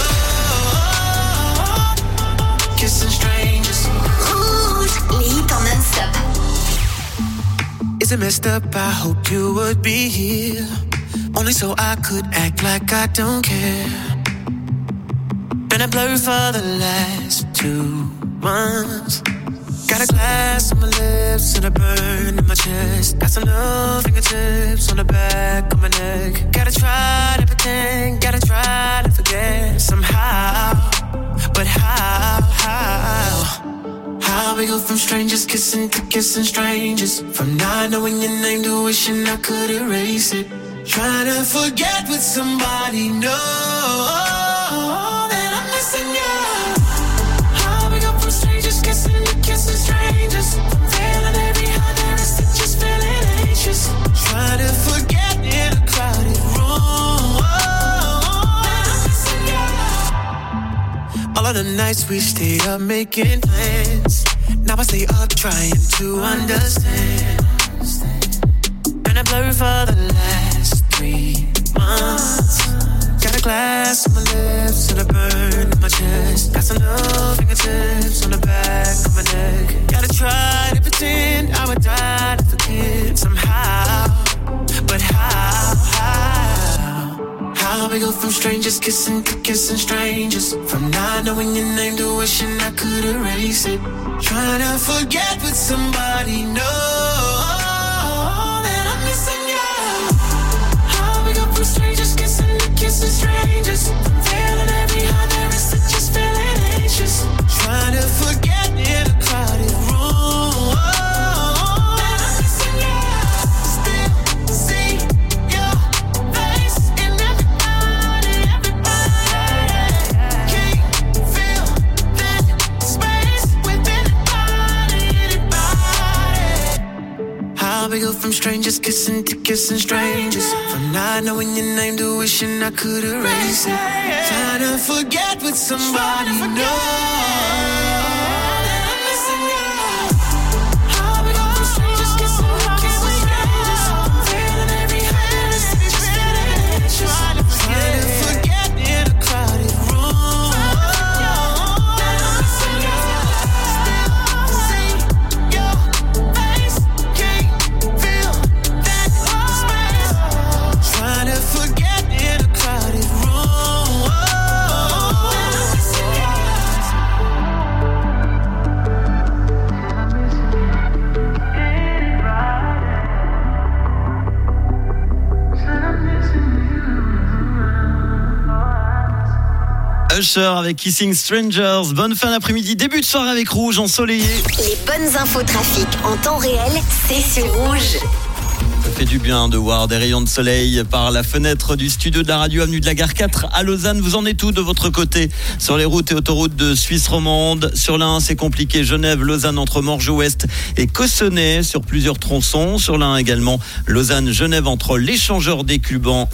Speaker 1: kissing strangers.
Speaker 6: Rouge, les hits en non-stop.
Speaker 1: Is it messed up? I hope you would be here. Only so I could act like I don't care. Been a blur for the last 2 months. Got a glass on my lips and a burn in my chest. Got some little fingertips on the back of my neck. Gotta try to pretend, gotta try to forget somehow. But how? How we go from strangers kissing to kissing strangers? From not knowing your name to wishing I could erase it. Trying to forget with somebody, no, that I'm missing you. How we go from strangers kissing to kissing strangers? From feeling every heart there is to just feeling anxious. Trying to forget in a crowded room, that I'm missing you. All of the nights we stayed up making plans. Now I stay up trying to understand. Been a blur for the last 3 months. Got a glass on my lips and a burn in my chest. Got some little fingertips on the back of my neck. Gotta try to pretend I would die to forget somehow. But how? How we go from strangers kissing to kissing strangers? From not knowing your name to wishing I could erase it. Trying to forget with somebody, no, that I'm missing you. How we go from strangers kissing to kissing strangers? From feeling every heart there is to just feeling anxious. Trying to forget in a crowded room, that I'm missing you. Still see your face in everybody. Can't feel that space within anybody. How we go from strangers kissing to kissing strangers? From not knowing your name to wishing I could erase it. Trying to forget with somebody, no, that I'm missing you. How we go from strangers kissing to kissing strangers? From feeling every heart there is to just feeling anxious. Trying to forget in a crowded room, that I'm missing you. Still see your face, can't feel that space. Trying to forget in a crowded room, that I'm missing you.
Speaker 2: Usher avec Kissing Strangers. Bonne fin d'après-midi, début de soirée avec Rouge ensoleillé.
Speaker 13: Les bonnes infos trafic en temps réel, c'est sur Rouge.
Speaker 2: Ça fait du bien de voir des rayons de soleil par la fenêtre du studio de la radio avenue de la Gare 4 à Lausanne. Vous en êtes où de votre côté sur les routes et autoroutes de Suisse romande? Sur l'A1, c'est compliqué. Genève, Lausanne entre Morges-Ouest et Cossonay sur plusieurs tronçons. Sur l'A1 également, Lausanne, Genève entre l'échangeur d'Écublens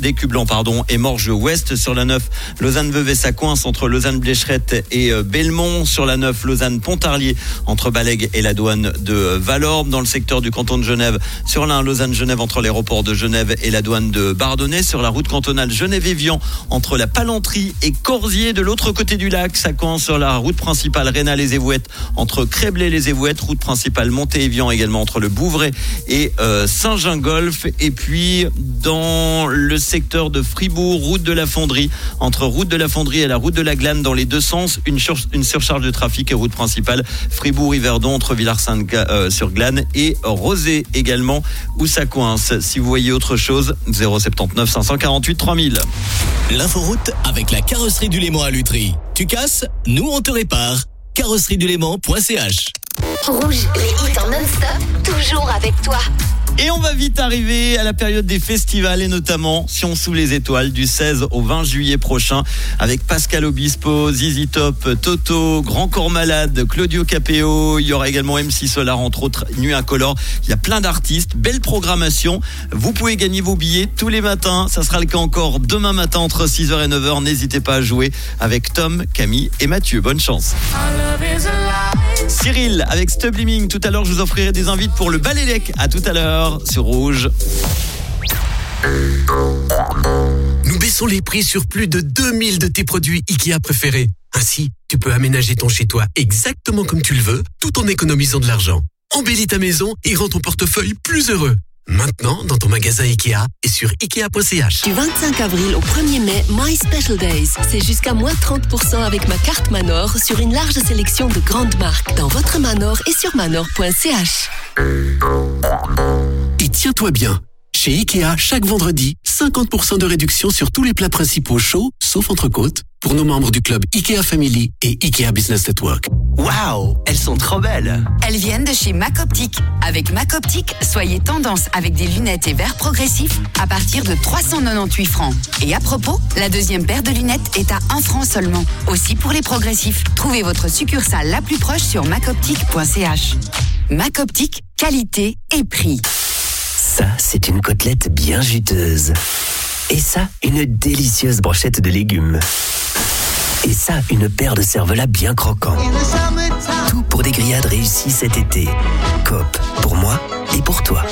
Speaker 2: et Morges-Ouest. Sur la 9, Lausanne-Vevey, ça coince entre Lausanne-Blécherette et Belmont. Sur la 9, Lausanne-Pontarlier entre Balagues et la douane de Valorbe. Dans le secteur du canton de Genève, sur l'A1, Lausanne-Genève entre l'aéroport de Genève et la douane de Bardonnay. Sur la route cantonale Genève-Évian entre la Palanterie et Corsier. De l'autre côté du lac, ça coince sur la route principale Rénal-les-Évouettes entre Créblay-les-Évouettes. Route principale Monté-Évian également entre le Bouvray et Saint-Gingolf. Et puis dans le secteur de Fribourg, route de la Fonderie entre route de la Fonderie et la route de la Glane dans les deux sens. Une surcharge de trafic et route principale Fribourg-Yverdon entre Villars-Sainte-sur-Glane et Rosé également où ça coince. Si vous voyez autre chose, 079 548 3000.
Speaker 8: L'inforoute avec la carrosserie du Léman à Lutry. Tu casses, nous on te répare. carrosserieduléman.ch.
Speaker 13: Rouge, les hits en non-stop, toujours avec toi.
Speaker 2: Et on va vite arriver à la période des festivals et notamment Sion sous les étoiles du 16 au 20 juillet prochain avec Pascal Obispo, ZZ Top, Toto, Grand Corps Malade, Claudio Capéo. Il y aura également MC Solar entre autres, Nuit Incolore. Il y a plein d'artistes, belle programmation. Vous pouvez gagner vos billets tous les matins. Ça sera le cas encore demain matin entre 6h et 9h. N'hésitez pas à jouer avec Tom, Camille et Mathieu. Bonne chance. Cyril avec Stubliming. Tout à l'heure, je vous offrirai des invites pour le Balélec. À tout à l'heure sur Rouge.
Speaker 5: Nous baissons
Speaker 18: sont les prix sur plus de 2000 de tes produits IKEA préférés. Ainsi, tu peux aménager ton chez-toi exactement comme tu le veux, tout en économisant de l'argent. Embellis ta maison et rends ton portefeuille plus heureux. Maintenant, dans ton magasin IKEA et sur Ikea.ch.
Speaker 19: Du 25 avril au 1er mai, My Special Days. C'est jusqu'à moins 30% avec ma carte Manor sur une large sélection de grandes marques dans votre Manor et sur Manor.ch.
Speaker 18: Et tiens-toi bien, chez Ikea, chaque vendredi, 50% de réduction sur tous les plats principaux chauds, sauf entrecôte, pour nos membres du club Ikea Family et Ikea Business Network.
Speaker 15: Waouh, elles sont trop belles.
Speaker 20: Elles viennent de chez Mac Optique. Avec Mac Optique, soyez tendance avec des lunettes et verres progressifs à partir de 398 francs. Et à propos, la deuxième paire de lunettes est à 1 franc seulement. Aussi pour les progressifs, trouvez votre succursale la plus proche sur macoptique.ch. Mac Optique, qualité et prix.
Speaker 15: Ça, c'est une côtelette bien juteuse. Et ça, une délicieuse brochette de légumes. Et ça, une paire de cervelas bien croquants. Tout pour des grillades réussies cet été. Coop, pour moi et pour toi.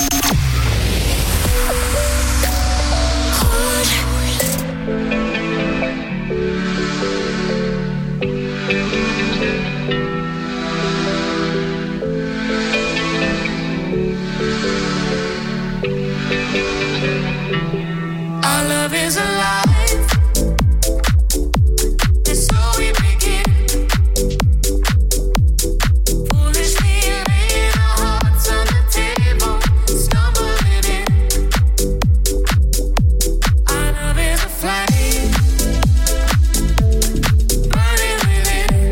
Speaker 1: Our love is alive. It's so we begin. Foolishly laying our hearts on the table, stumbling in. Our love is a flame, burning within.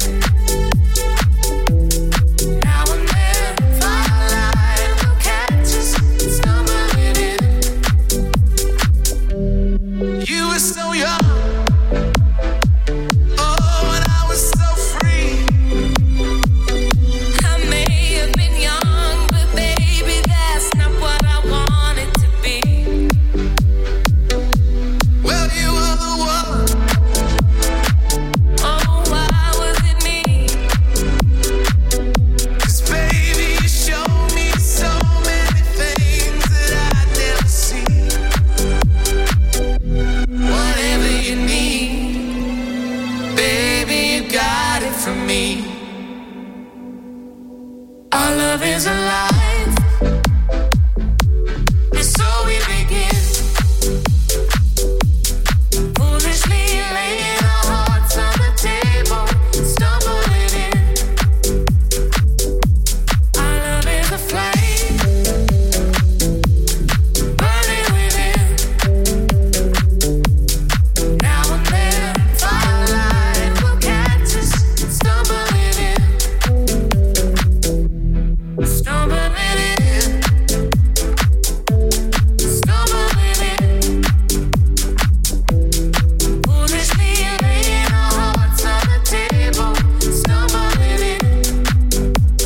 Speaker 1: Now and then, firelight will catch us, stumbling in. You were so young, oh, and I was so free. I may have been young, but baby, that's not what I wanted to be. Well, you were the one. Oh, why was it me? 'Cause baby, you showed me so many things that I'd never seen. Whatever you need, baby, you got it from me. Our love is alive, and so we begin. Foolishly laying our hearts on the table, stumbling in. Our love is a flame, burning within. Now and then, firelight will catch us, stumbling in, stumbling in, stumbling in. Foolishly laying our hearts on the table, stumbling in.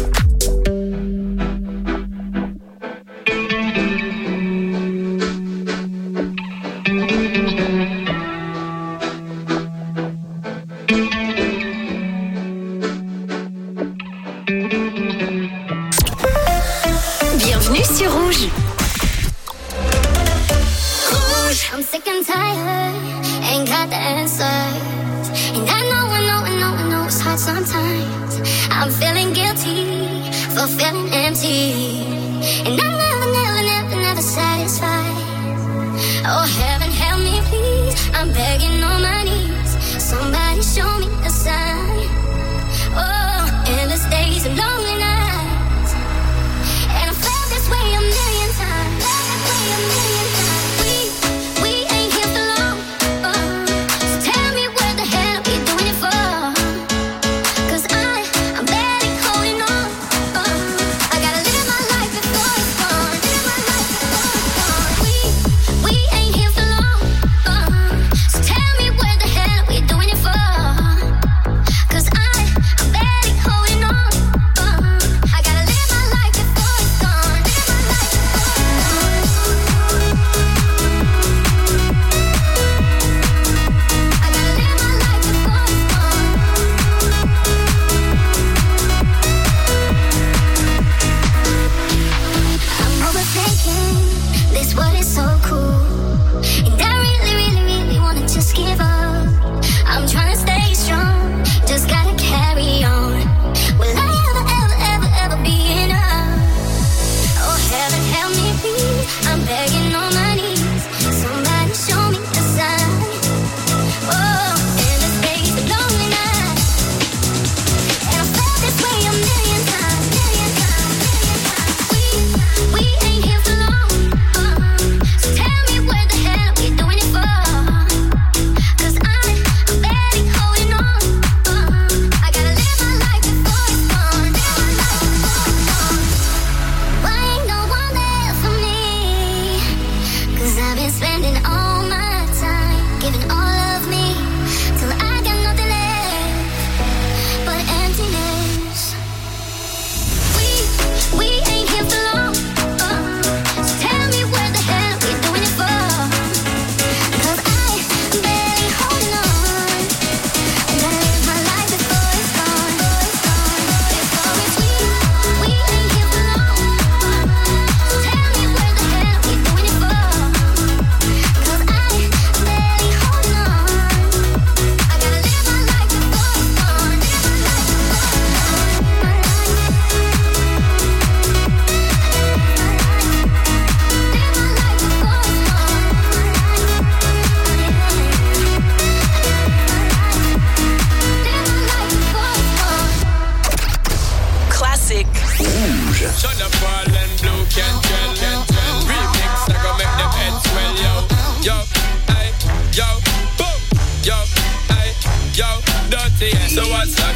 Speaker 19: Bienvenue sur Rouge.
Speaker 6: I'm sick and tired, ain't got the answers. And I know it's hard sometimes. I'm feeling guilty for feeling empty. And I'm never satisfied. Oh, heaven help me please, I'm begging on my knees. Somebody show me a sign. Oh, endless days and lonely nights. And I felt this way a million times. We ain't here for long. So tell me what the hell you doing it for? 'Cause I'm barely holding on. I gotta live my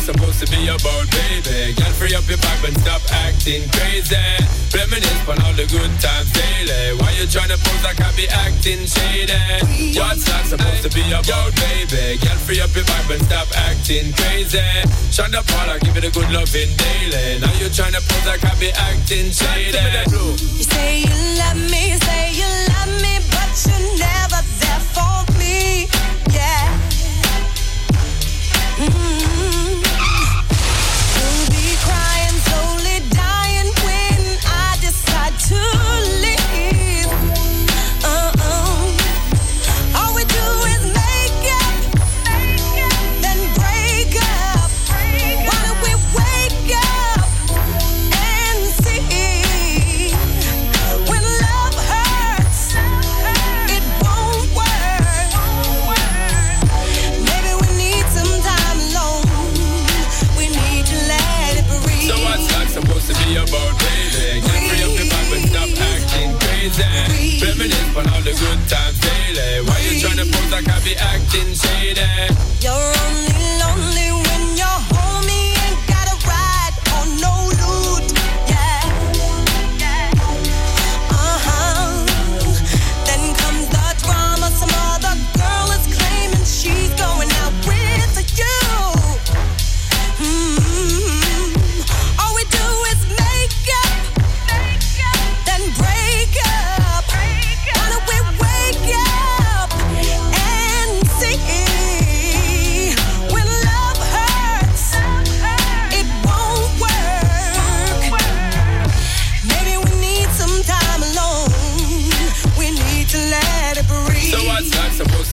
Speaker 21: song's supposed to be about, baby? Girl, free up your vibe and stop acting crazy. Reminisce on all the good times daily. Why you tryna pose like I be acting shady? What's that supposed to be about, baby? Girl, free up your vibe and stop acting crazy. Shonda Paula, give it a good loving daily. Now you tryna pose like I be acting shady.
Speaker 22: You say you love me, but you're never there for me. Yeah. You'll be crying, slowly dying when I decide to leave. All we do is make up, then break up. Why don't we wake up and see? When love hurts, it won't work. Maybe we need some time alone. We need to let it breathe.
Speaker 21: So what's that supposed to be about, baby? Get free up your vibe and stop acting crazy. Reminisce on all the good times daily. Why you tryna pose like I be acting shady?
Speaker 22: You're only lonely